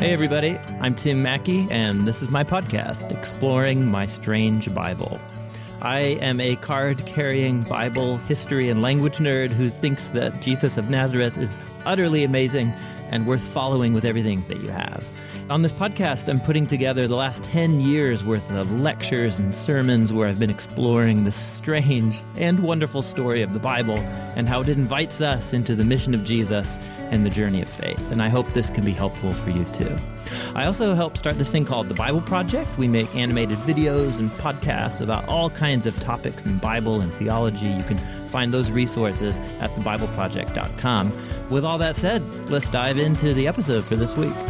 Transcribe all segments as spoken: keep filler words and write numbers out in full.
Hey everybody, I'm Tim Mackey, and this is my podcast, Exploring My Strange Bible. I am a card-carrying Bible history and language nerd who thinks that Jesus of Nazareth is utterly amazing and worth following with everything that you have. On this podcast, I'm putting together the last ten years worth of lectures and sermons where I've been exploring the strange and wonderful story of the Bible and how it invites us into the mission of Jesus and the journey of faith. And I hope this can be helpful for you too. I also help start this thing called The Bible Project. We make animated videos and podcasts about all kinds of topics in Bible and theology. You can find those resources at the bible project dot com. With all that said, let's dive into the episode for this week.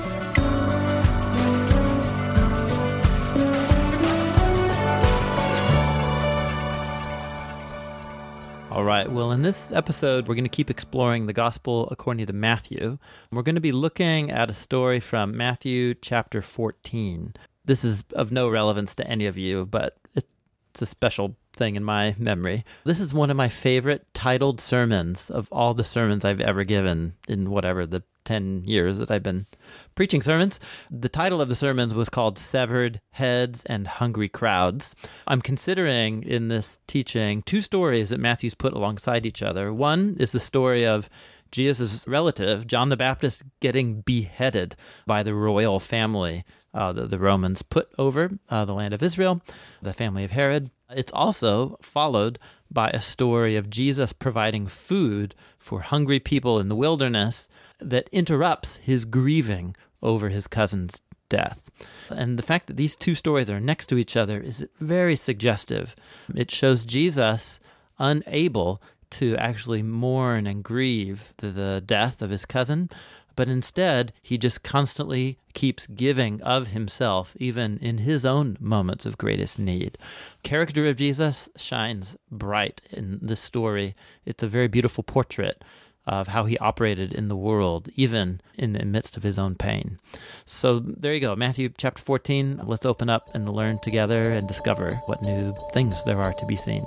All right, well, in this episode, we're going to keep exploring the Gospel according to Matthew. We're going to be looking at a story from Matthew chapter fourteen. This is of no relevance to any of you, but it's a special thing in my memory. This is one of my favorite titled sermons of all the sermons I've ever given in whatever the ten years that I've been preaching sermons. The title of the sermons was called Severed Heads and Hungry Crowds. I'm considering in this teaching two stories that Matthew's put alongside each other. One is the story of Jesus' relative, John the Baptist, getting beheaded by the royal family uh, that the Romans put over uh, the land of Israel, the family of Herod. It's also followed by a story of Jesus providing food for hungry people in the wilderness that interrupts his grieving over his cousin's death. And the fact that these two stories are next to each other is very suggestive. It shows Jesus unable to actually mourn and grieve the, the death of his cousin, but instead he just constantly keeps giving of himself, even in his own moments of greatest need. Character of Jesus shines bright in this story. It's a very beautiful portrait of how he operated in the world, even in the midst of his own pain. So there you go, Matthew chapter fourteen. Let's open up and learn together and discover what new things there are to be seen.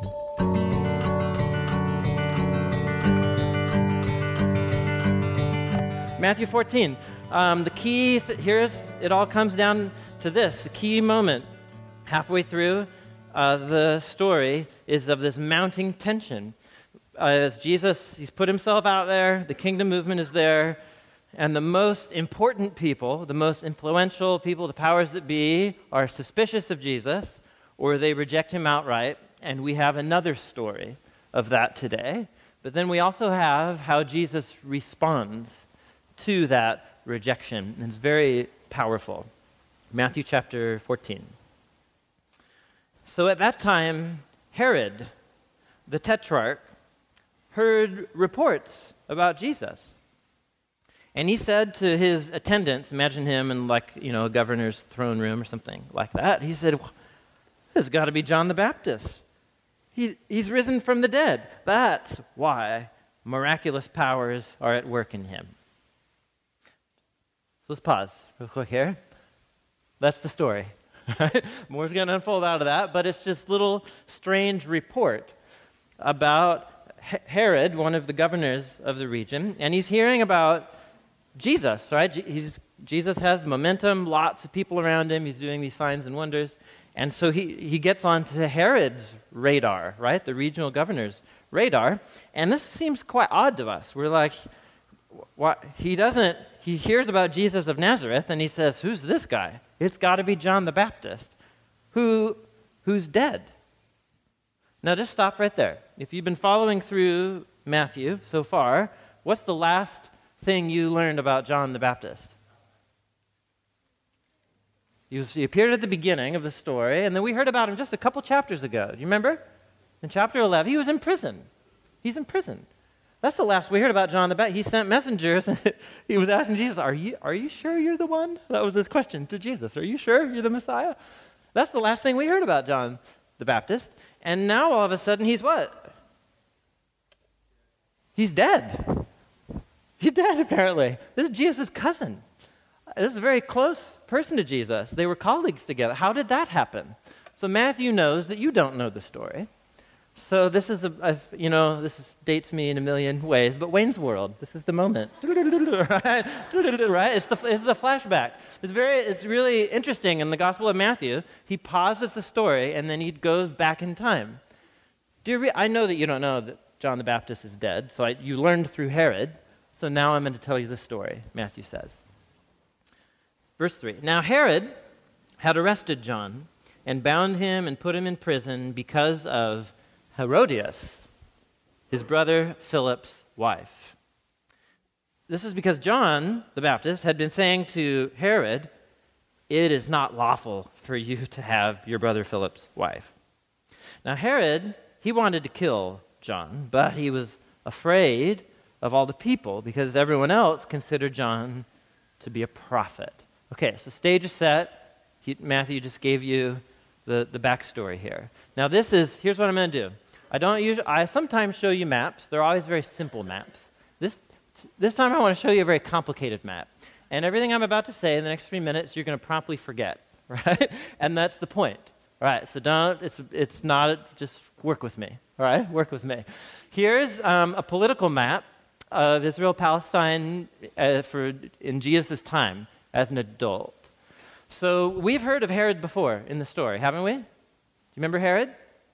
Matthew fourteen. Um, the key, th- here's, it all comes down to this. The key moment halfway through uh, the story is of this mounting tension. Uh, as Jesus, he's put himself out there, the kingdom movement is there, and the most important people, the most influential people, the powers that be, are suspicious of Jesus, or they reject him outright, and we have another story of that today. But then we also have how Jesus responds to that rejection, and it's very powerful. Matthew chapter fourteen. So at that time, Herod, the tetrarch, heard reports about Jesus. And he said to his attendants, imagine him in like, you know, a governor's throne room or something like that. He said, well, this has got to be John the Baptist. He, he's risen from the dead. That's why miraculous powers are at work in him. So let's pause real quick here. That's the story. More's going to unfold out of that, but it's just a little strange report about Herod, one of the governors of the region, and he's hearing about Jesus, right? He's, Jesus has momentum, lots of people around him, he's doing these signs and wonders, and so he, he gets onto Herod's radar, right? The regional governor's radar, and this seems quite odd to us. We're like, what? He doesn't, he hears about Jesus of Nazareth, and he says, who's this guy? It's got to be John the Baptist, who who's dead. Now, just stop right there. If you've been following through Matthew so far, what's the last thing you learned about John the Baptist? He, was, he appeared at the beginning of the story, and then we heard about him just a couple chapters ago. Do you remember? In chapter eleven, he was in prison. He's in prison. That's the last we heard about John the Baptist. He sent messengers, and he was asking Jesus, are you, are you sure you're the one? That was his question to Jesus. Are you sure you're the Messiah? That's the last thing we heard about John the Baptist. And now all of a sudden he's what? He's dead. He's dead, apparently. This is Jesus' cousin. This is a very close person to Jesus. They were colleagues together. How did that happen? So Matthew knows that you don't know the story. So this is the, uh, you know, this is, dates me in a million ways, but Wayne's World, this is the moment, right? Right? It's the, it's the flashback. It's very, it's really interesting in the Gospel of Matthew. He pauses the story and then he goes back in time. Do you re- I know that you don't know that John the Baptist is dead, so I, you learned through Herod, so now I'm going to tell you the story, Matthew says. Verse three, now Herod had arrested John and bound him and put him in prison because of Herodias, his brother Philip's wife. This is because John the Baptist had been saying to Herod, it is not lawful for you to have your brother Philip's wife. Now Herod, he wanted to kill John, but he was afraid of all the people because everyone else considered John to be a prophet. Okay, so stage is set. He, Matthew just gave you the, the backstory here. Now this is, here's what I'm going to do. I don't usually, I sometimes show you maps. They're always very simple maps. This, this time I want to show you a very complicated map. And everything I'm about to say in the next three minutes, you're going to promptly forget, right? And that's the point. All right, so don't, it's, it's not, just work with me, all right? Work with me. Here's um, a political map of Israel-Palestine uh, for in Jesus' time as an adult. So we've heard of Herod before in the story, haven't we? Do you remember Herod?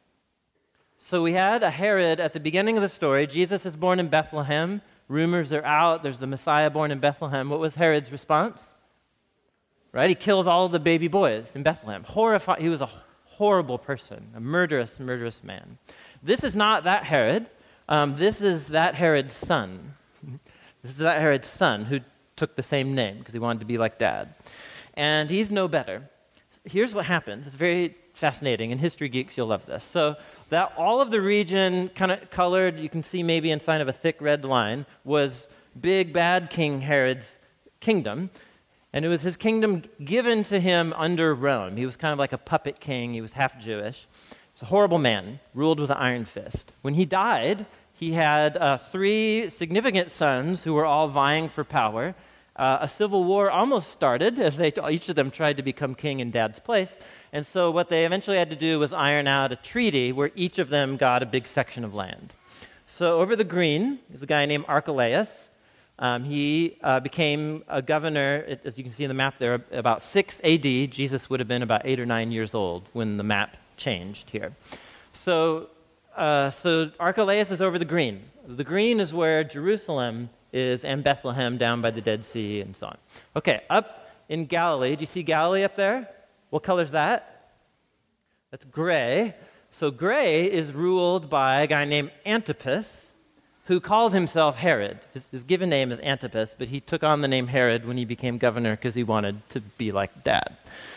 So we had a Herod at the beginning of the story. Jesus is born in Bethlehem. Rumors are out. There's the Messiah born in Bethlehem. What was Herod's response? Right? He kills all the baby boys in Bethlehem. Horrified. He was a horrible person, a murderous, murderous man. This is not that Herod. Um, this is that Herod's son. This is that Herod's son who took the same name because he wanted to be like dad. And he's no better. Here's what happens. It's very fascinating. In History Geeks, you'll love this. So that all of the region, kind of colored, you can see maybe inside of a thick red line, was big bad King Herod's kingdom. And it was his kingdom given to him under Rome. He was kind of like a puppet king. He was half Jewish. He was a horrible man, ruled with an iron fist. When he died, he had uh, three significant sons who were all vying for power. Uh, a civil war almost started as they each of them tried to become king in dad's place. And so what they eventually had to do was iron out a treaty where each of them got a big section of land. So over the green is a guy named Archelaus. Um, he uh, became a governor, as you can see in the map there, about six A D. Jesus would have been about eight or nine years old when the map changed here. So, uh, so Archelaus is over the green. The green is where Jerusalem is and Bethlehem down by the Dead Sea and so on. Okay, up in Galilee, do you see Galilee up there? What color is that? That's gray. So gray is ruled by a guy named Antipas, who called himself Herod. His, his given name is Antipas, but he took on the name Herod when he became governor because he wanted to be like dad.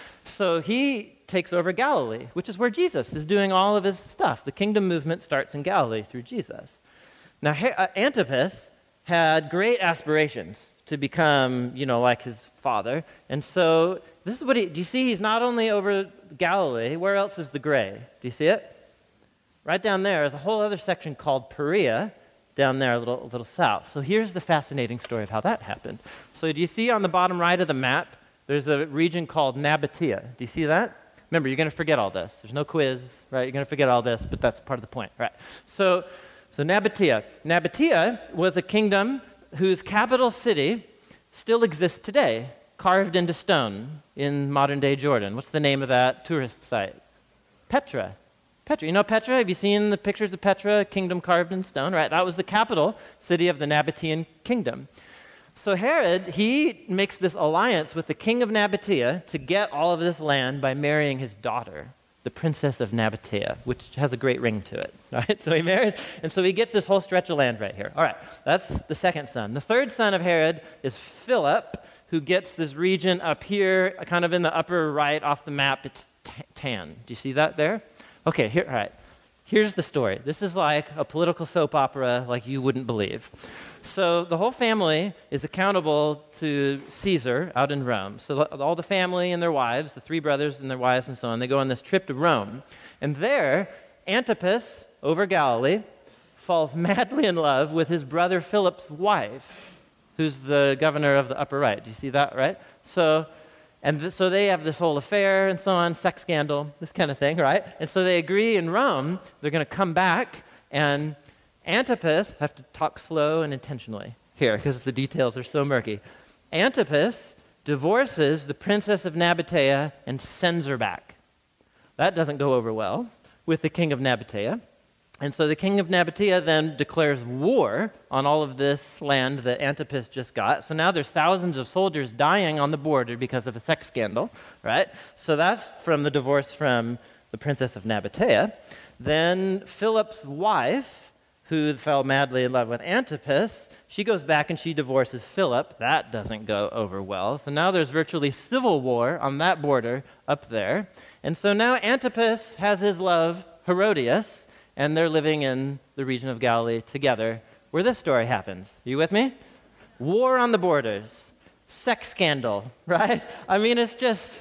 So he takes over Galilee, which is where Jesus is doing all of his stuff. The kingdom movement starts in Galilee through Jesus. Now, Her- uh, Antipas had great aspirations to become, you know, like his father. And so this is what he, do you see? He's not only over Galilee. Where else is the gray? Do you see it? Right down there is a whole other section called Perea, down there a little, a little south. So here's the fascinating story of how that happened. So do you see on the bottom right of the map, there's a region called Nabatea. Do you see that? Remember, you're going to forget all this. There's no quiz, right? You're going to forget all this, but that's part of the point, right? So, so Nabatea. Nabatea was a kingdom whose capital city still exists today, carved into stone in modern-day Jordan. What's the name of that tourist site? Petra. Petra. You know Petra? Have you seen the pictures of Petra, kingdom carved in stone? Right, that was the capital city of the Nabatean kingdom. So Herod, he makes this alliance with the king of Nabatea to get all of this land by marrying his daughter, the princess of Nabatea, which has a great ring to it. Right? So he marries, and so he gets this whole stretch of land right here. All right, that's the second son. The third son of Herod is Philip, who gets this region up here, kind of in the upper right off the map. It's tan. Do you see that there? Okay, here, all right. Here's the story. This is like a political soap opera like you wouldn't believe. So the whole family is accountable to Caesar out in Rome. So all the family and their wives, the three brothers and their wives and so on, they go on this trip to Rome. And there, Antipas, over Galilee, falls madly in love with his brother Philip's wife, who's the governor of the upper right. Do you see that, right? So And th- so they have this whole affair and so on, sex scandal, this kind of thing, right? And so they agree in Rome, they're going to come back, and Antipas, I have to talk slow and intentionally here because the details are so murky. Antipas divorces the princess of Nabatea and sends her back. That doesn't go over well with the king of Nabatea. And so the king of Nabatea then declares war on all of this land that Antipas just got. So now there's thousands of soldiers dying on the border because of a sex scandal, right? So that's from the divorce from the princess of Nabatea. Then Philip's wife, who fell madly in love with Antipas, she goes back and she divorces Philip. That doesn't go over well. So now there's virtually civil war on that border up there. And so now Antipas has his love, Herodias, and they're living in the region of Galilee together, where this story happens. Are you with me? War on the borders, sex scandal, right? I mean, it's just,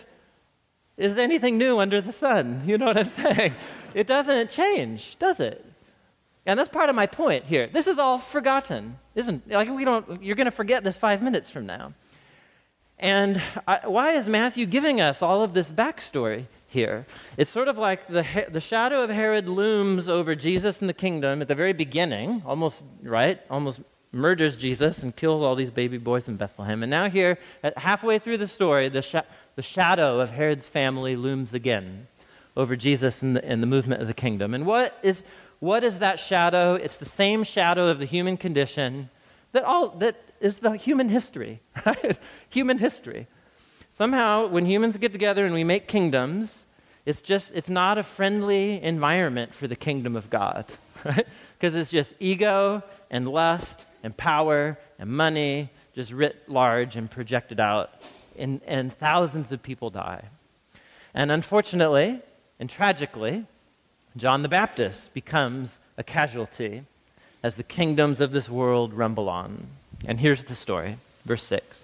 is anything new under the sun? You know what I'm saying? It doesn't change, does it? And that's part of my point here. This is all forgotten, isn't it? Like we don't, you're going to forget this five minutes from now. And I, why is Matthew giving us all of this backstory here? It's sort of like the the shadow of Herod looms over Jesus and the kingdom at the very beginning, almost, right? Almost murders Jesus and kills all these baby boys in Bethlehem. And now here, at halfway through the story, the, sh- the shadow of Herod's family looms again over Jesus and the, and the movement of the kingdom. And what is what is that shadow? It's the same shadow of the human condition that all that is the human history, right? Human history. Somehow, when humans get together and we make kingdoms, it's just, it's not a friendly environment for the kingdom of God, right? Because it's just ego and lust and power and money just writ large and projected out, and, and thousands of people die. And unfortunately, and tragically, John the Baptist becomes a casualty as the kingdoms of this world rumble on. And here's the story, verse six.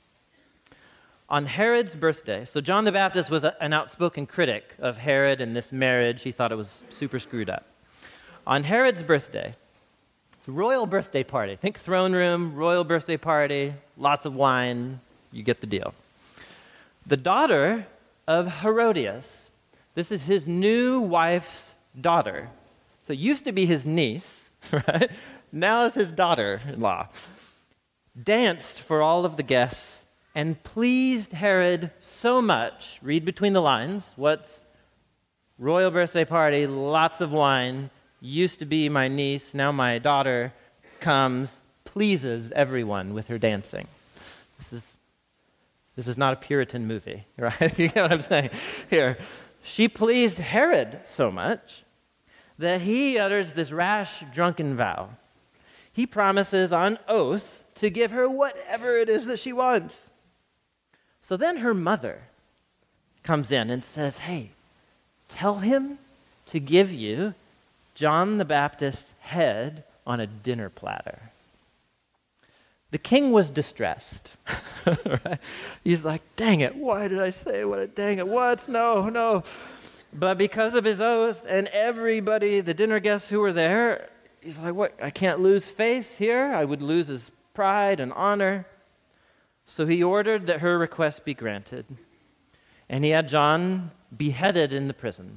On Herod's birthday, so John the Baptist was a, an outspoken critic of Herod and this marriage. He thought it was super screwed up. On Herod's birthday, it's a royal birthday party. Think throne room, royal birthday party, lots of wine. You get the deal. The daughter of Herodias, this is his new wife's daughter. So it used to be his niece, right? Now it's his daughter-in-law. Danced for all of the guests and pleased Herod so much. Read between the lines. What's royal birthday party, lots of wine, used to be my niece, now my daughter comes, pleases everyone with her dancing. This is this is not a Puritan movie, right? You know what I'm saying? Here, she pleased Herod so much that he utters this rash, drunken vow. He promises on oath to give her whatever it is that she wants. So then her mother comes in and says, hey, tell him to give you John the Baptist's head on a dinner platter. The king was distressed. Right? He's like, dang it, why did I say what? Dang it, what? No, no. But because of his oath and everybody, the dinner guests who were there, he's like, what? I can't lose face here. I would lose his pride and honor. So he ordered that her request be granted. And he had John beheaded in the prison.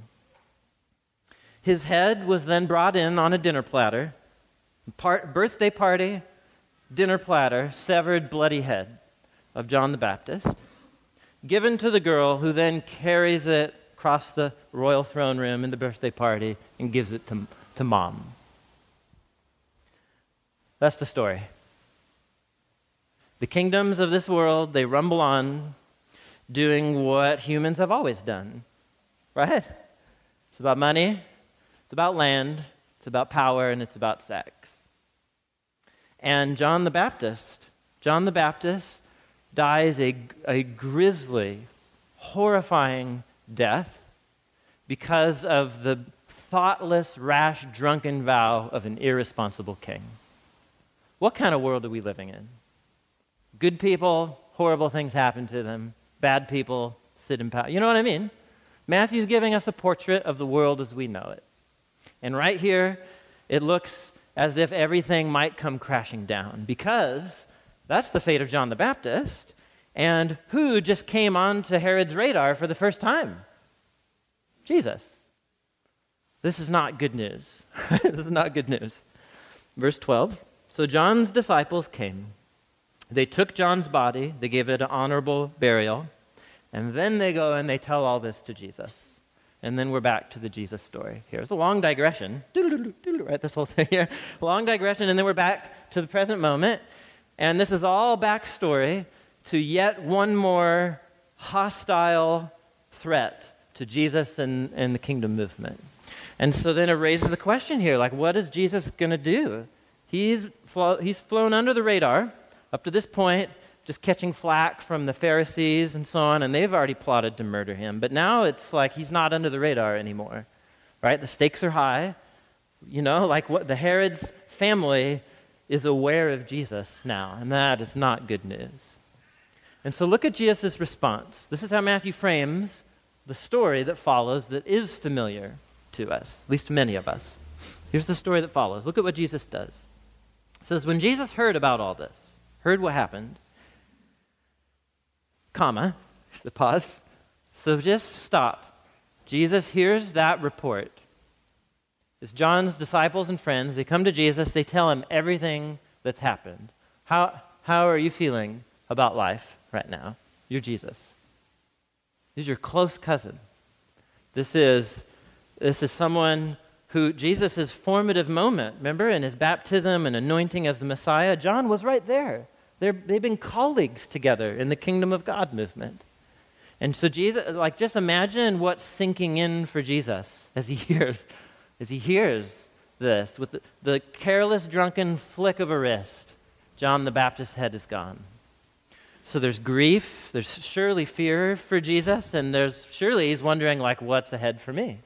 His head was then brought in on a dinner platter. Part, birthday party, dinner platter, severed bloody head of John the Baptist, given to the girl who then carries it across the royal throne room in the birthday party and gives it to, to mom. That's the story. The kingdoms of this world, they rumble on, doing what humans have always done, right? It's about money, it's about land, it's about power, and it's about sex. And John the Baptist, John the Baptist dies a, a grisly, horrifying death because of the thoughtless, rash, drunken vow of an irresponsible king. What kind of world are we living in? Good people, horrible things happen to them. Bad people sit in power. You know what I mean? Matthew's giving us a portrait of the world as we know it. And right here, it looks as if everything might come crashing down, because that's the fate of John the Baptist. And who just came onto Herod's radar for the first time? Jesus. This is not good news. This is not good news. Verse twelve, so John's disciples came. They took John's body, they gave it an honorable burial, and then they go and they tell all this to Jesus. And then we're back to the Jesus story. Here's a long digression. Right, this whole thing here. Long digression, and then we're back to the present moment. And this is all backstory to yet one more hostile threat to Jesus and, and the kingdom movement. And so then it raises the question here, like, what is Jesus going to do? He's, flo- he's flown under the radar up to this point, just catching flack from the Pharisees and so on, and they've already plotted to murder him. But now it's like he's not under the radar anymore, right? The stakes are high. You know, like what the Herod's family is aware of Jesus now, and that is not good news. And so look at Jesus' response. This is how Matthew frames the story that follows that is familiar to us, at least many of us. Here's the story that follows. Look at what Jesus does. It says, when Jesus heard about all this, heard what happened, comma, the pause, so just stop. Jesus hears that report. It's John's disciples and friends. They come to Jesus. They tell him everything that's happened. How, how are you feeling about life right now? You're Jesus. This is your close cousin. This is, this is someone who, Jesus' formative moment, remember, in his baptism and anointing as the Messiah, John was right there. They're, they've been colleagues together in the kingdom of God movement. And so Jesus, like just imagine what's sinking in for Jesus as he hears, as he hears this. With the, the careless, drunken flick of a wrist, John the Baptist's head is gone. So there's grief, there's surely fear for Jesus, and there's surely he's wondering, like, what's ahead for me?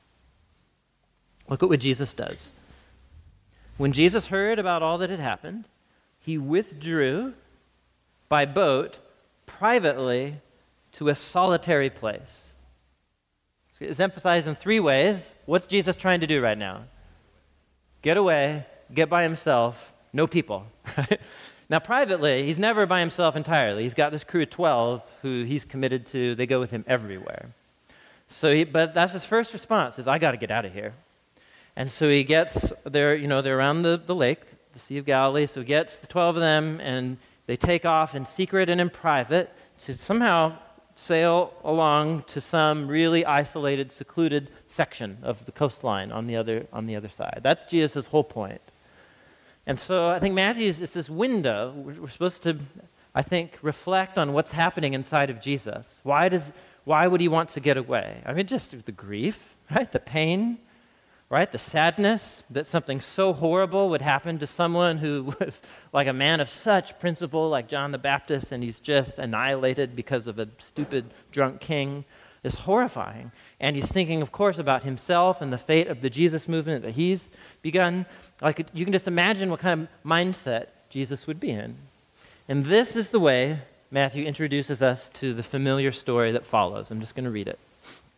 Look at what Jesus does. When Jesus heard about all that had happened, he withdrew by boat privately to a solitary place. So it's emphasized in three ways. What's Jesus trying to do right now? Get away, get by himself, no people. Now, privately, he's never by himself entirely. He's got this crew of twelve who he's committed to. They go with him everywhere. So, he, but that's his first response: is I got to get out of here. And so he gets there. You know, they're around the, the lake, the Sea of Galilee. So he gets the twelve of them, and they take off in secret and in private to somehow sail along to some really isolated, secluded section of the coastline on the other on the other side. That's Jesus' whole point. And so I think Matthew's is this window. We're, we're supposed to, I think, reflect on what's happening inside of Jesus. Why does, why would he want to get away? I mean, just the grief, right? The pain, right? The sadness that something so horrible would happen to someone who was like a man of such principle, like John the Baptist, and he's just annihilated because of a stupid, drunk king. Is horrifying. And he's thinking, of course, about himself and the fate of the Jesus movement that he's begun. Like, you can just imagine what kind of mindset Jesus would be in. And this is the way Matthew introduces us to the familiar story that follows. I'm just going to read it.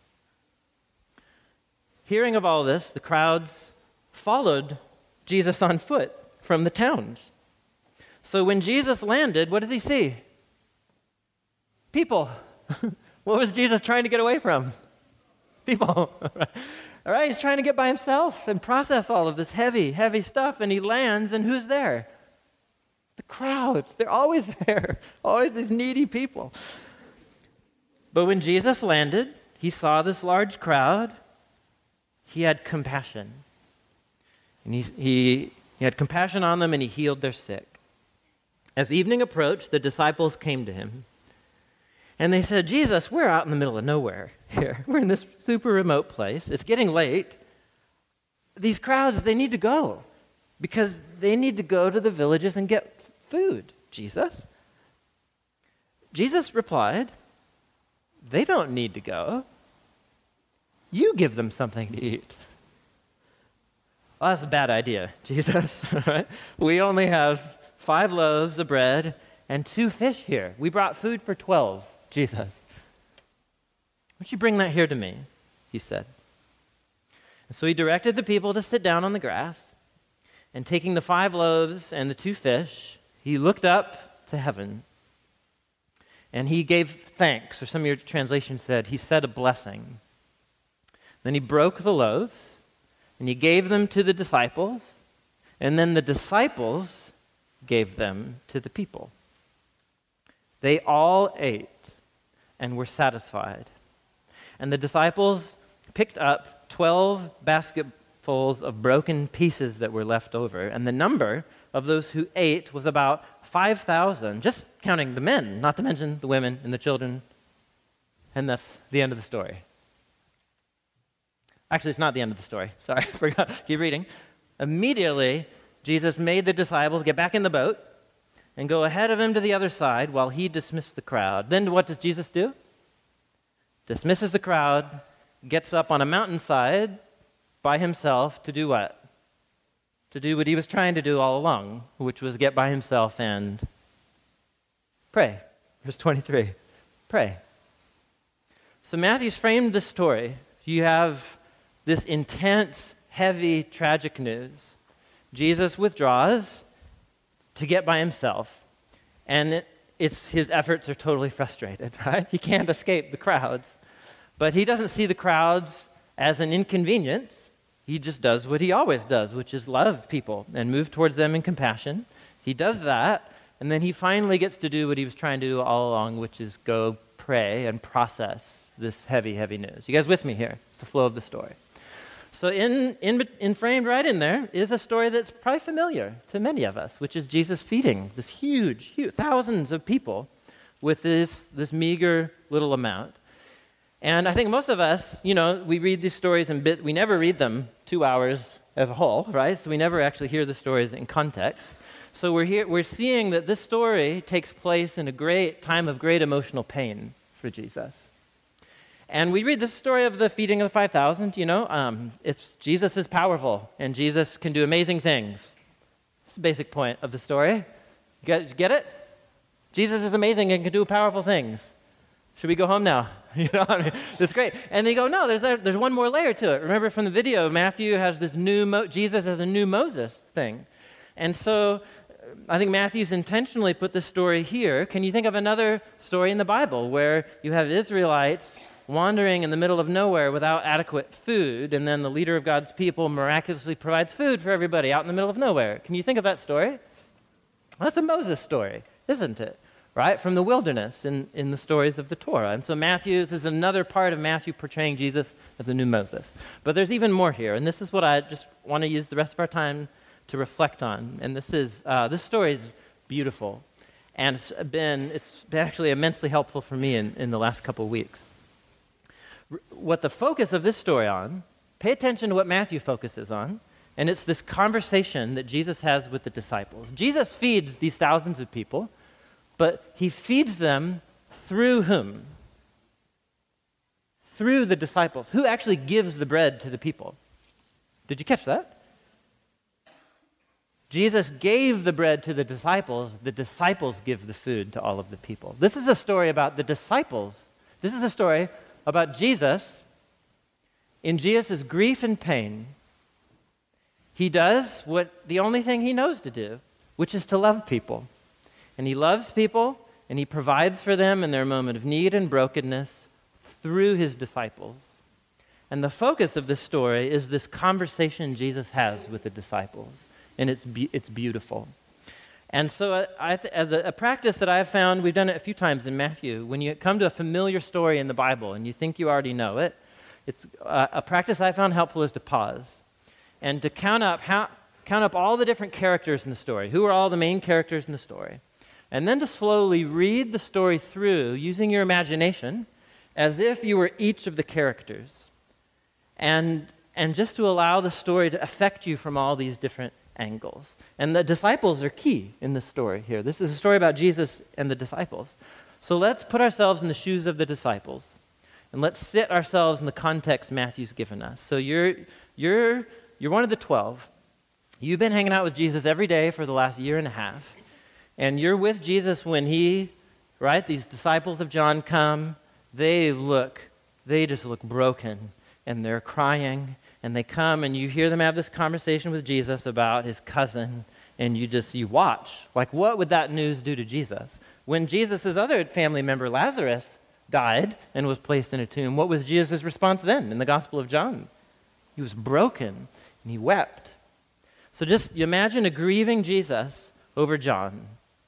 Hearing of all this, the crowds followed Jesus on foot from the towns. So when Jesus landed, what does he see? People. What was Jesus trying to get away from? People. All right, he's trying to get by himself and process all of this heavy, heavy stuff, and he lands, and who's there? The crowds. They're always there. Always these needy people. But when Jesus landed, he saw this large crowd. He had compassion. And he, he, he had compassion on them, and he healed their sick. As evening approached, the disciples came to him. And they said, Jesus, we're out in the middle of nowhere here. We're in this super remote place. It's getting late. These crowds, they need to go because they need to go to the villages and get food, Jesus. Jesus replied, they don't need to go. You give them something to eat. Well, that's a bad idea, Jesus. Right? We only have five loaves of bread and two fish here. We brought food for twelve. Jesus, why don't you bring that here to me? He said. And so he directed the people to sit down on the grass, and taking the five loaves and the two fish, he looked up to heaven, And he gave thanks, or some of your translations said, he said a blessing. Then he broke the loaves, and he gave them to the disciples, and then the disciples gave them to the people. They all ate and were satisfied. And the disciples picked up twelve basketfuls of broken pieces that were left over, and the number of those who ate was about five thousand, just counting the men, not to mention the women and the children. And that's the end of the story. Actually, it's not the end of the story. Sorry, I forgot. Keep reading. Immediately, Jesus made the disciples get back in the boat and go ahead of him to the other side while he dismissed the crowd. Then what does Jesus do? Dismisses the crowd, gets up on a mountainside by himself to do what? To do what he was trying to do all along, which was get by himself and pray. Verse twenty-three, pray. So Matthew's framed this story. You have this intense, heavy, tragic news. Jesus withdraws to get by himself, and it, it's his efforts are totally frustrated, right? He can't escape the crowds. But he doesn't see the crowds as an inconvenience. He just does what he always does, which is love people and move towards them in compassion. He does that, and then he finally gets to do what he was trying to do all along, which is go pray and process this heavy, heavy news. You guys with me here? It's the flow of the story. So in, in, in framed right in there is a story that's probably familiar to many of us, which is Jesus feeding this huge, huge thousands of people with this, this meager little amount. And I think most of us, you know, we read these stories in bit, we never read them two hours as a whole, right? So we never actually hear the stories in context. So we're here, we're seeing that this story takes place in a great time of great emotional pain for Jesus. And we read this story of the feeding of the five thousand, you know, um, it's Jesus is powerful and Jesus can do amazing things. That's the basic point of the story. Get, get it? Jesus is amazing and can do powerful things. Should we go home now? You know, I mean, that's great. And they go, no, there's a, there's one more layer to it. Remember from the video, Matthew has this new, Mo- Jesus has a new Moses thing. And so I think Matthew's intentionally put this story here. Can you think of another story in the Bible where you have Israelites wandering in the middle of nowhere without adequate food, and then the leader of God's people miraculously provides food for everybody out in the middle of nowhere? Can you think of that story? That's a Moses story, isn't it? Right? From the wilderness in, in the stories of the Torah. And so Matthew, this is another part of Matthew portraying Jesus as the new Moses. But there's even more here, and this is what I just want to use the rest of our time to reflect on. And this is, uh, this story is beautiful, and it's been, it's been actually immensely helpful for me in, in the last couple of weeks. R- what the focus of this story on, pay attention to what Matthew focuses on, and it's this conversation that Jesus has with the disciples. Jesus feeds these thousands of people, but he feeds them through whom? Through the disciples. Who actually gives the bread to the people? Did you catch that? Jesus gave the bread to the disciples. The disciples give the food to all of the people. This is a story about the disciples. This is a story about Jesus. In Jesus' grief and pain, he does what the only thing he knows to do, which is to love people. And he loves people, and he provides for them in their moment of need and brokenness through his disciples. And the focus of this story is this conversation Jesus has with the disciples, and it's be- it's beautiful. And so uh, I th- as a, a practice that I've found, we've done it a few times in Matthew, when you come to a familiar story in the Bible and you think you already know it, it's uh, a practice I found helpful is to pause and to count up how count up all the different characters in the story. Who are all the main characters in the story? And then to slowly read the story through using your imagination as if you were each of the characters. And, and just to allow the story to affect you from all these different angles. And the disciples are key in this story here. This is a story about Jesus and the disciples. So let's put ourselves in the shoes of the disciples. And let's sit ourselves in the context Matthew's given us. So you're, you're, you're one of the twelve. You've been hanging out with Jesus every day for the last year and a half. And you're with Jesus when he, right, these disciples of John come, they look, they just look broken, and they're crying, and they come, and you hear them have this conversation with Jesus about his cousin, and you just, you watch. Like, what would that news do to Jesus? When Jesus' other family member, Lazarus, died and was placed in a tomb, what was Jesus' response then in the Gospel of John? He was broken and he wept. So just you imagine a grieving Jesus over John.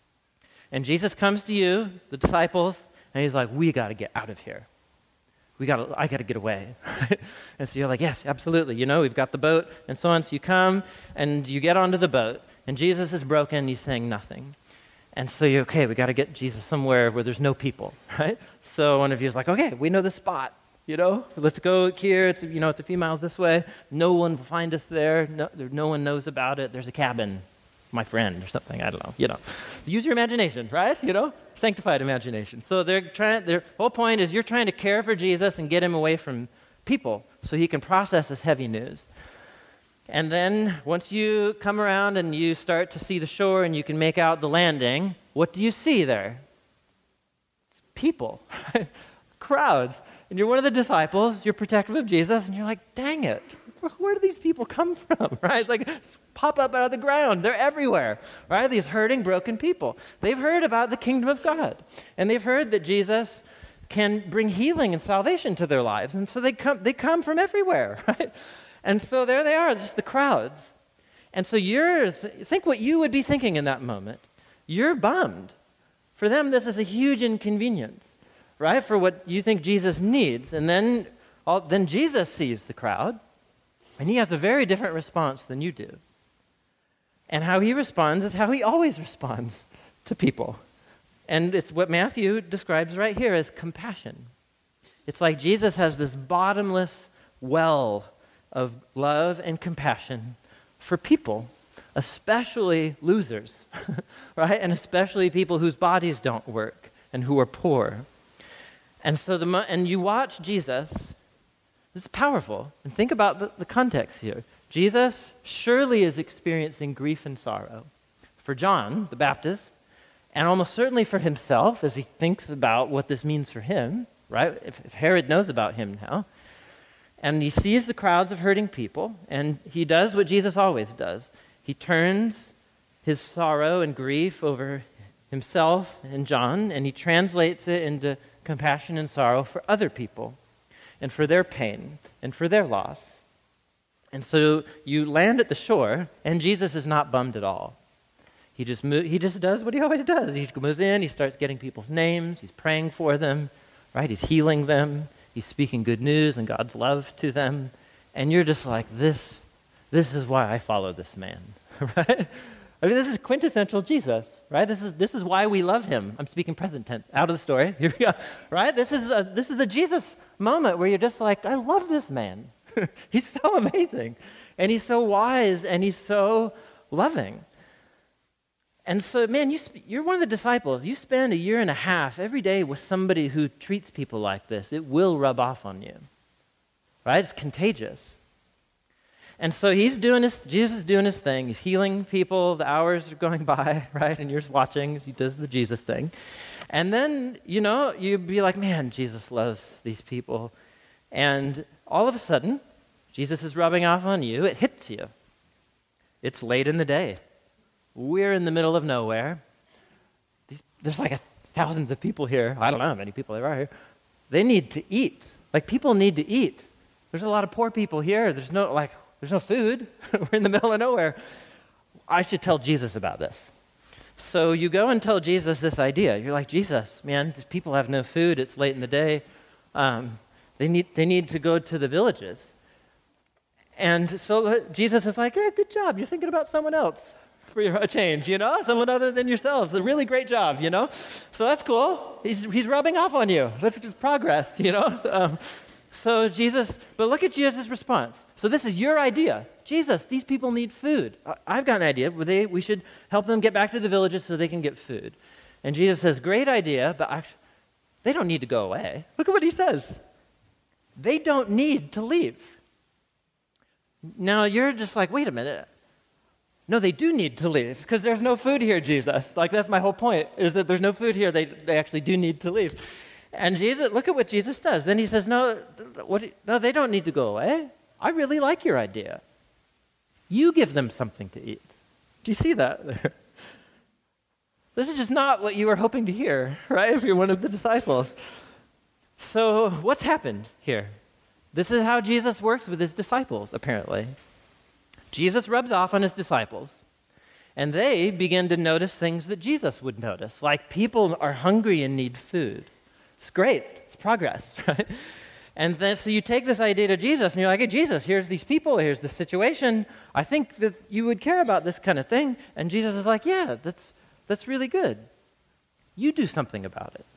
And Jesus comes to you, the disciples, and he's like, we got to get out of here. We got to, I got to get away. And so you're like, yes, absolutely. You know, we've got the boat and so on. So you come and you get onto the boat and Jesus is broken. He's saying nothing. And so you're, okay, we got to get Jesus somewhere where there's no people, right? So one of you is like, okay, we know the spot, you know, let's go here. It's, you know, it's a few miles this way. No one will find us there. No, there, no one knows about it. There's a cabin, my friend or something. I don't know, you know, use your imagination, right? You know, sanctified imagination. So they're trying, their whole point is you're trying to care for Jesus and get him away from people so he can process this heavy news. And then once you come around and you start to see the shore and you can make out the landing, what do you see there? It's people, crowds. And you're one of the disciples, you're protective of Jesus, and you're like, dang it, where do these people come from, right? It's like, pop up out of the ground. They're everywhere, right? These hurting, broken people. They've heard about the kingdom of God, and they've heard that Jesus can bring healing and salvation to their lives, and so they come, they come from everywhere, right? And so there they are, just the crowds. And so you're, think what you would be thinking in that moment. You're bummed. For them, this is a huge inconvenience, right? For what you think Jesus needs. And then, all, then Jesus sees the crowd, and he has a very different response than you do. And how he responds is how he always responds to people. And it's what Matthew describes right here as compassion. It's like Jesus has this bottomless well of love and compassion for people, especially losers, right? And especially people whose bodies don't work and who are poor. And so the and you watch Jesus. This is powerful. And think about the, the context here. Jesus surely is experiencing grief and sorrow for John the Baptist, and almost certainly for himself as he thinks about what this means for him, right? If, if Herod knows about him now. And he sees the crowds of hurting people, and he does what Jesus always does. He turns his sorrow and grief over himself and John, and he translates it into compassion and sorrow for other people, and for their pain, and for their loss. And so you land at the shore, and Jesus is not bummed at all. He just mo- he just does what he always does. He goes in, he starts getting people's names, he's praying for them, right? He's healing them. He's speaking good news and God's love to them. And you're just like, this, this is why I follow this man, right? I mean, this is quintessential Jesus, right? This is this is why we love him. I'm speaking present tense, out of the story. Here we go, right? This is a, this is a Jesus moment where you're just like, I love this man. He's so amazing. And he's so wise and he's so loving. And so, man, you sp- you're one of the disciples. You spend a year and a half every day with somebody who treats people like this. It will rub off on you, right? It's contagious. And so he's doing his, Jesus is doing his thing. He's healing people. The hours are going by, right? And you're just watching. He does the Jesus thing. And then, you know, you'd be like, man, Jesus loves these people. And all of a sudden, Jesus is rubbing off on you. It hits you. It's late in the day. We're in the middle of nowhere. These, there's like a, thousands of people here. I don't know how many people there are here. They need to eat. Like, people need to eat. There's a lot of poor people here. There's no, like, there's no food. We're in the middle of nowhere. I should tell Jesus about this. So you go and tell Jesus this idea. You're like, Jesus, man, these people have no food. It's late in the day. Um, they need they need to go to the villages. And so Jesus is like, hey, good job. You're thinking about someone else for a change, you know? Someone other than yourselves. A really great job, you know? So that's cool. He's he's rubbing off on you. That's just progress, you know? Um, so Jesus, but look at Jesus' response. So this is your idea. Jesus, these people need food. I've got an idea. They, we should help them get back to the villages so they can get food. And Jesus says, great idea, but actually, they don't need to go away. Look at what he says. They don't need to leave. Now you're just like, wait a minute. No, they do need to leave because there's no food here, Jesus. Like, that's my whole point, is that there's no food here. They they actually do need to leave. And Jesus, look at what Jesus does. Then he says, no, what, no, they don't need to go away. I really like your idea. You give them something to eat. Do you see that? This is just not what you were hoping to hear, right? If you're one of the disciples. So what's happened here? This is how Jesus works with his disciples, apparently. Jesus rubs off on his disciples, and they begin to notice things that Jesus would notice, like people are hungry and need food. It's great. It's progress, right? And then so you take this idea to Jesus, and you're like, hey, Jesus, here's these people, here's the situation. I think that you would care about this kind of thing. And Jesus is like, yeah, that's that's really good. You do something about it.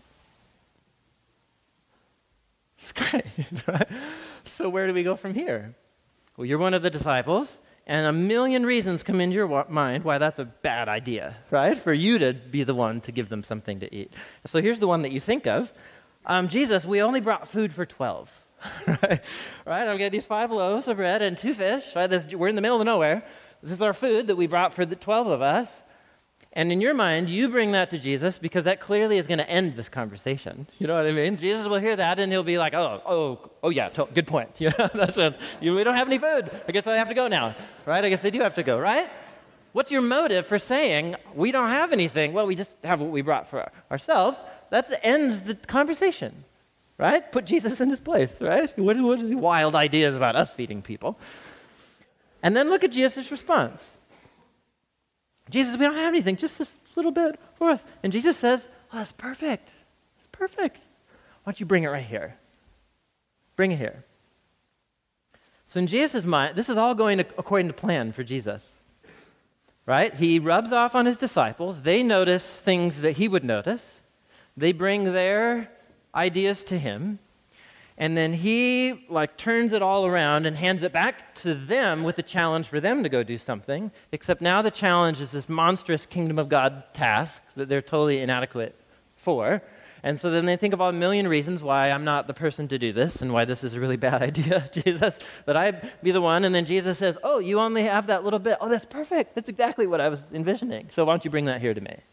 It's great, right? So where do we go from here? Well, you're one of the disciples, and a million reasons come into your wa- mind why that's a bad idea, right? For you to be the one to give them something to eat. So here's the one that you think of. Um, Jesus, we only brought food for twelve, right? Right? I've got these five loaves of bread and two fish, right? This, we're in the middle of nowhere. This is our food that we brought for the twelve of us. And in your mind, you bring that to Jesus because that clearly is going to end this conversation. You know what I mean? Jesus will hear that and he'll be like, oh, oh, oh yeah, to- good point. You know, that's what, you, we don't have any food. I guess I have to go now, right? I guess they do have to go, right? What's your motive for saying we don't have anything? Well, we just have what we brought for ourselves. That ends the conversation, right? Put Jesus in his place, right? What, what are these wild ideas about us feeding people? And then look at Jesus' response. Jesus, we don't have anything, just this little bit for us. And Jesus says, oh, that's perfect. It's perfect. Why don't you bring it right here? Bring it here. So in Jesus' mind, this is all going to, according to plan for Jesus, right? He rubs off on his disciples. They notice things that he would notice. They bring their ideas to him. And then he like turns it all around and hands it back to them with a challenge for them to go do something, except now the challenge is this monstrous kingdom of God task that they're totally inadequate for. And so then they think of a million reasons why I'm not the person to do this and why this is a really bad idea, Jesus, that I be the one. And then Jesus says, oh, you only have that little bit. Oh, that's perfect. That's exactly what I was envisioning. So why don't you bring that here to me?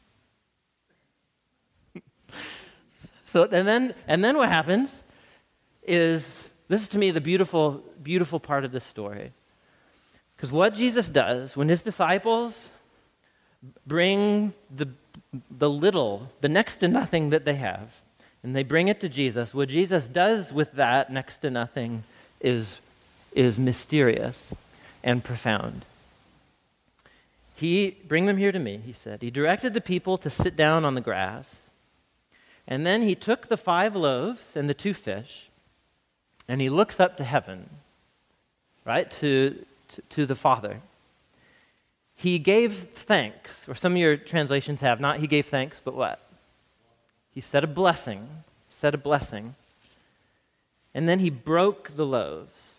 so and then and then what happens is, this is to me the beautiful, beautiful part of this story. Because what Jesus does when his disciples bring the, the little, the next to nothing that they have, and they bring it to Jesus, what Jesus does with that next to nothing is, is mysterious and profound. He, bring them here to me, he said. He directed the people to sit down on the grass, and then he took the five loaves and the two fish, and he looks up to heaven, right, to, to, to the Father. He gave thanks, or some of your translations have not he gave thanks, but what? He said a blessing, said a blessing, and then he broke the loaves.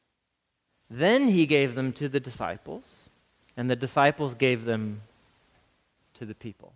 Then he gave them to the disciples, and the disciples gave them to the people.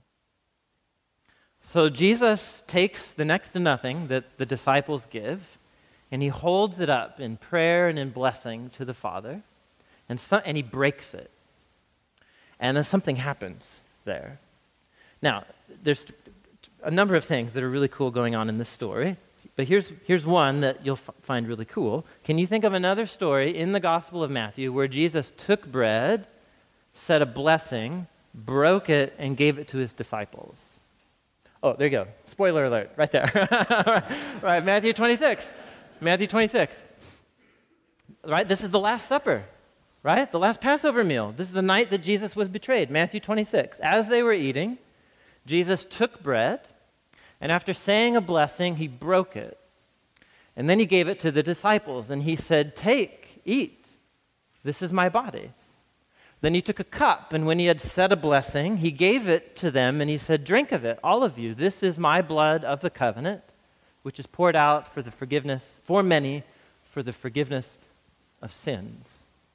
So Jesus takes the next to nothing that the disciples give, and he holds it up in prayer and in blessing to the Father, and, so, and he breaks it. And then something happens there. Now, there's a number of things that are really cool going on in this story, but here's, here's one that you'll f- find really cool. Can you think of another story in the Gospel of Matthew where Jesus took bread, said a blessing, broke it, and gave it to his disciples? Oh, there you go. Spoiler alert, right there. Right, right, Matthew twenty-six. Matthew twenty-six, right? This is the Last Supper, right? The last Passover meal. This is the night that Jesus was betrayed, Matthew twenty-six. As they were eating, Jesus took bread, and after saying a blessing, he broke it. And then he gave it to the disciples, and he said, take, eat. This is my body. Then he took a cup, and when he had said a blessing, he gave it to them, and he said, drink of it, all of you. This is my blood of the covenant, which is poured out for the forgiveness, for many, for the forgiveness of sins.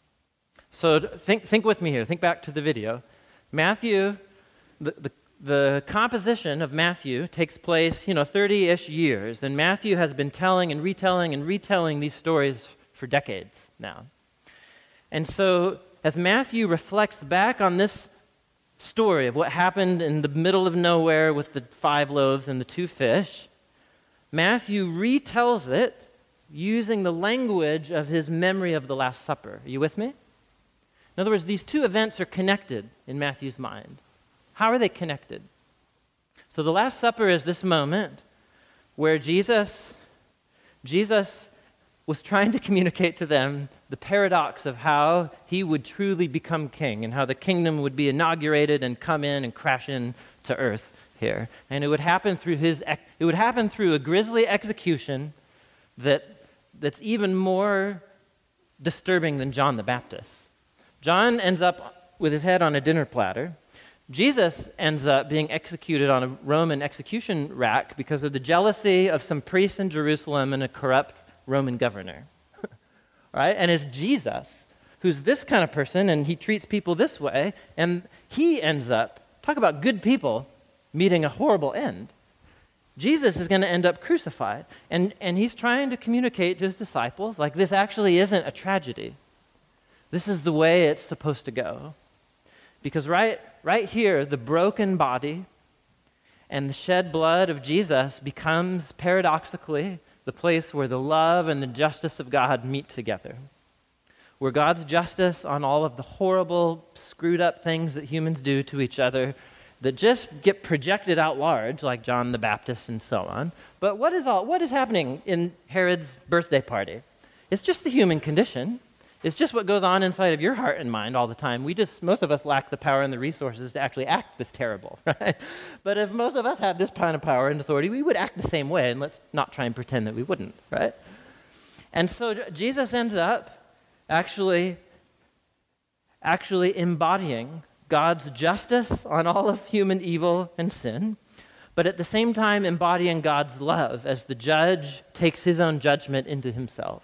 So think think with me here. Think back to the video. Matthew, the, the, the composition of Matthew takes place, you know, thirty-ish years, and Matthew has been telling and retelling and retelling these stories for decades now. And so as Matthew reflects back on this story of what happened in the middle of nowhere with the five loaves and the two fish, Matthew retells it using the language of his memory of the Last Supper. Are you with me? In other words, these two events are connected in Matthew's mind. How are they connected? So the Last Supper is this moment where Jesus, Jesus was trying to communicate to them the paradox of how he would truly become king and how the kingdom would be inaugurated and come in and crash in to earth here. And it would happen through his it would happen through a grisly execution that that's even more disturbing than John the Baptist. John ends up with his head on a dinner platter. Jesus ends up being executed on a Roman execution rack because of the jealousy of some priests in Jerusalem and a corrupt Roman governor. Right? And it's Jesus who's this kind of person, and he treats people this way, and he ends up, talk about good people meeting a horrible end. Jesus is going to end up crucified, and, and he's trying to communicate to his disciples, like, this actually isn't a tragedy. This is the way it's supposed to go. Because right, right here, the broken body and the shed blood of Jesus becomes, paradoxically, the place where the love and the justice of God meet together. Where God's justice on all of the horrible, screwed up things that humans do to each other that just get projected out large, like John the Baptist and so on. But what is all what is happening in Herod's birthday party? It's just the human condition. It's just what goes on inside of your heart and mind all the time. We just, most of us lack the power and the resources to actually act this terrible, right? But if most of us had this kind of power and authority, we would act the same way, and let's not try and pretend that we wouldn't, right? And so Jesus ends up actually, actually embodying God's justice on all of human evil and sin, but at the same time embodying God's love as the judge takes his own judgment into himself.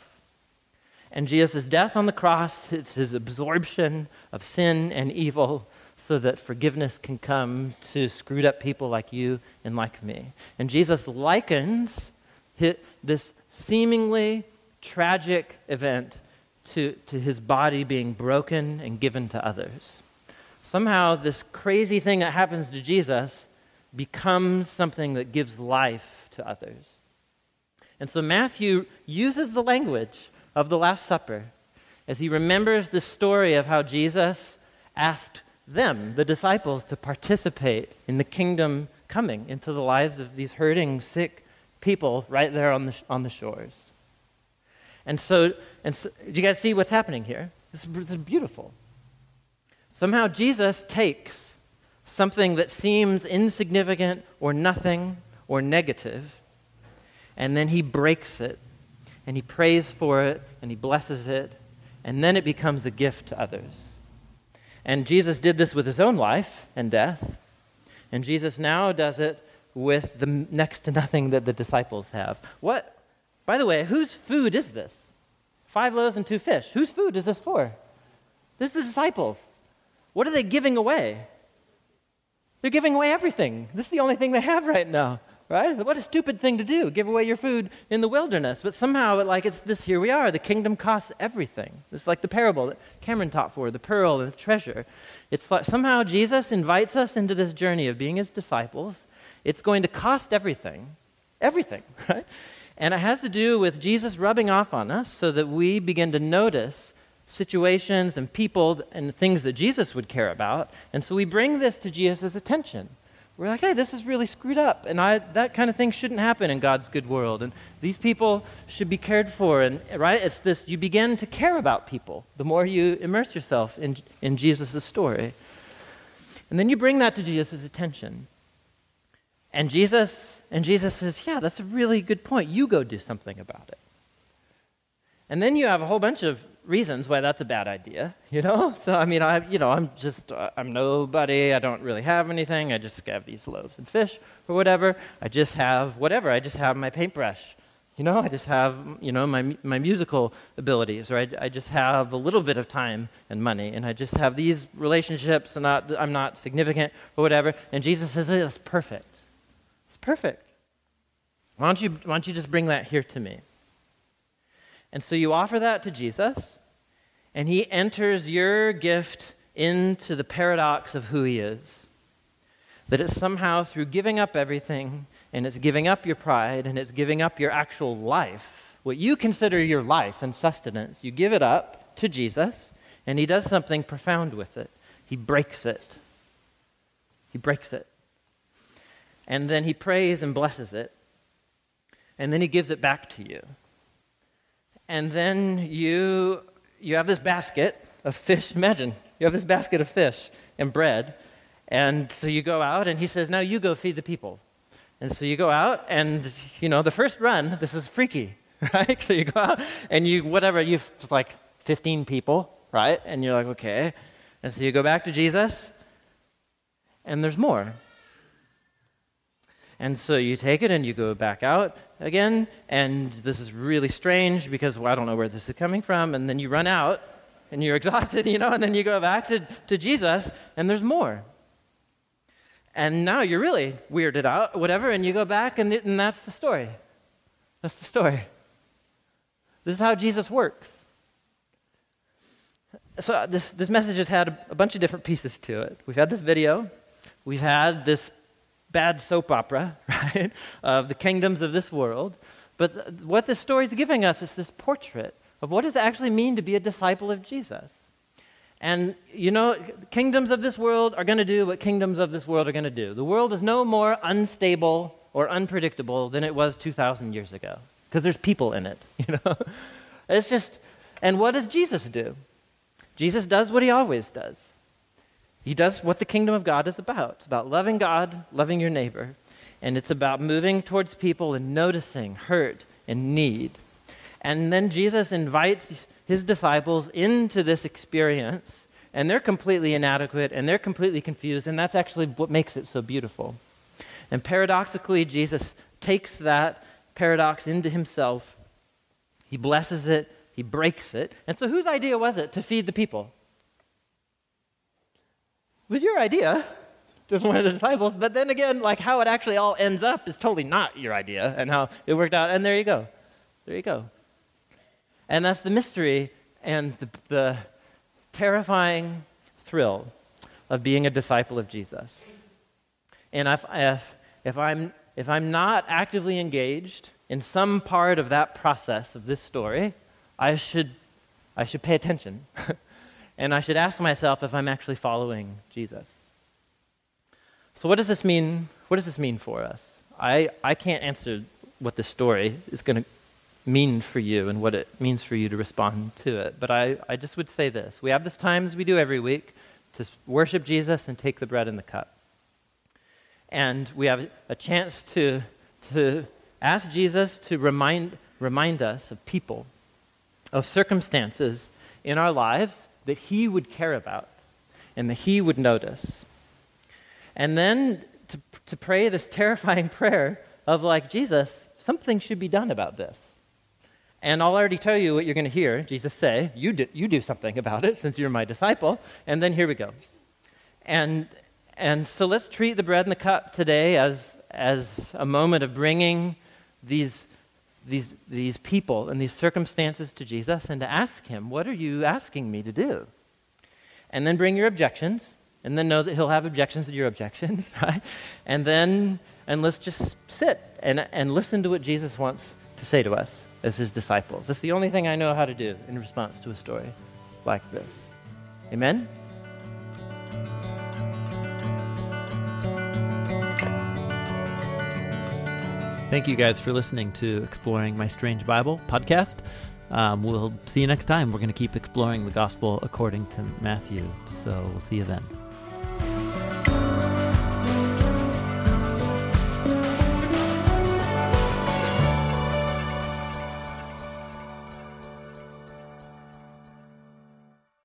And Jesus' death on the cross is his absorption of sin and evil so that forgiveness can come to screwed up people like you and like me. And Jesus likens this seemingly tragic event to, to his body being broken and given to others. Somehow this crazy thing that happens to Jesus becomes something that gives life to others. And so Matthew uses the language of the Last Supper as he remembers the story of how Jesus asked them, the disciples, to participate in the kingdom coming into the lives of these hurting, sick people right there on the on the shores. And so, and so, do you guys see what's happening here? This is, this is beautiful. Somehow Jesus takes something that seems insignificant or nothing or negative, and then he breaks it, and he prays for it, and he blesses it, and then it becomes a gift to others. And Jesus did this with his own life and death, and Jesus now does it with the next to nothing that the disciples have. What, by the way, whose food is this? Five loaves and two fish. Whose food is this for? This is the disciples. What are they giving away? They're giving away everything. This is the only thing they have right now. Right? What a stupid thing to do, give away your food in the wilderness. But somehow, it, like, it's this, here we are, the kingdom costs everything. It's like the parable that Cameron taught for, the pearl and the treasure. It's like somehow Jesus invites us into this journey of being his disciples. It's going to cost everything, everything, right? And it has to do with Jesus rubbing off on us so that we begin to notice situations and people and things that Jesus would care about. And so we bring this to Jesus' attention. We're like, hey, this is really screwed up, and I, that kind of thing shouldn't happen in God's good world, and these people should be cared for, and right? It's this, you begin to care about people the more you immerse yourself in, in Jesus' story. And then you bring that to Jesus' attention. And Jesus, and Jesus says, yeah, that's a really good point. You go do something about it. And then you have a whole bunch of reasons why that's a bad idea, you know? So, I mean, I, you know, I'm just, uh, I'm nobody, I don't really have anything, I just have these loaves and fish or whatever, I just have whatever, I just have my paintbrush, you know, I just have, you know, my my musical abilities, or I, I just have a little bit of time and money, and I just have these relationships, and not, I'm not significant or whatever, and Jesus says, hey, that's perfect, it's perfect. Why don't you, why don't you just bring that here to me? And so you offer that to Jesus, and he enters your gift into the paradox of who he is. That it's somehow through giving up everything, and it's giving up your pride, and it's giving up your actual life, what you consider your life and sustenance, you give it up to Jesus, and he does something profound with it. He breaks it. He breaks it. And then he prays and blesses it. And then he gives it back to you. And then you you have this basket of fish. Imagine, you have this basket of fish and bread. And so you go out, and he says, now you go feed the people. And so you go out, and, you know, the first run, this is freaky, right? So you go out, and you, whatever, you've just like fifteen people, right? And you're like, okay. And so you go back to Jesus, and there's more. And so you take it and you go back out again, and this is really strange because, well, I don't know where this is coming from, and then you run out, and you're exhausted, you know, and then you go back to, to Jesus, and there's more. And now you're really weirded out, whatever, and you go back, and, and that's the story. That's the story. This is how Jesus works. So this, this message has had a, a bunch of different pieces to it. We've had this video. We've had this bad soap opera, right, of the kingdoms of this world. But what this story is giving us is this portrait of what does it actually mean to be a disciple of Jesus. And, you know, kingdoms of this world are going to do what kingdoms of this world are going to do. The world is no more unstable or unpredictable than it was two thousand years ago, because there's people in it, you know. It's just, and what does Jesus do? Jesus does what he always does. He does what the kingdom of God is about. It's about loving God, loving your neighbor, and it's about moving towards people and noticing hurt and need. And then Jesus invites his disciples into this experience, and they're completely inadequate, and they're completely confused, and that's actually what makes it so beautiful. And paradoxically, Jesus takes that paradox into himself. He blesses it, he breaks it. And so whose idea was it to feed the people? It was your idea, just one of the disciples. But then again, like how it actually all ends up is totally not your idea, and how it worked out. And there you go. There you go. And that's the mystery and the, the terrifying thrill of being a disciple of Jesus. And if, if, if, I'm, if I'm not actively engaged in some part of that process of this story, I should, I should pay attention. And I should ask myself if I'm actually following Jesus. So what does this mean? What does this mean for us? I, I can't answer what this story is going to mean for you and what it means for you to respond to it. But I, I just would say this. We have this time, as we do every week, to worship Jesus and take the bread and the cup. And we have a chance to, to ask Jesus to remind, remind us of people, of circumstances in our lives that he would care about and that he would notice. And then to, to pray this terrifying prayer of like, Jesus, something should be done about this. And I'll already tell you what you're going to hear Jesus say. You do, you do something about it since you're my disciple. And then here we go. And and so let's treat the bread and the cup today as as a moment of bringing these these these people and these circumstances to Jesus and to ask him, what are you asking me to do? And then bring your objections, and then know that he'll have objections to your objections, right? And then, and let's just sit and, and listen to what Jesus wants to say to us as his disciples. That's the only thing I know how to do in response to a story like this. Amen? Thank you guys for listening to Exploring My Strange Bible podcast. Um, we'll see you next time. We're going to keep exploring the gospel according to Matthew. So we'll see you then.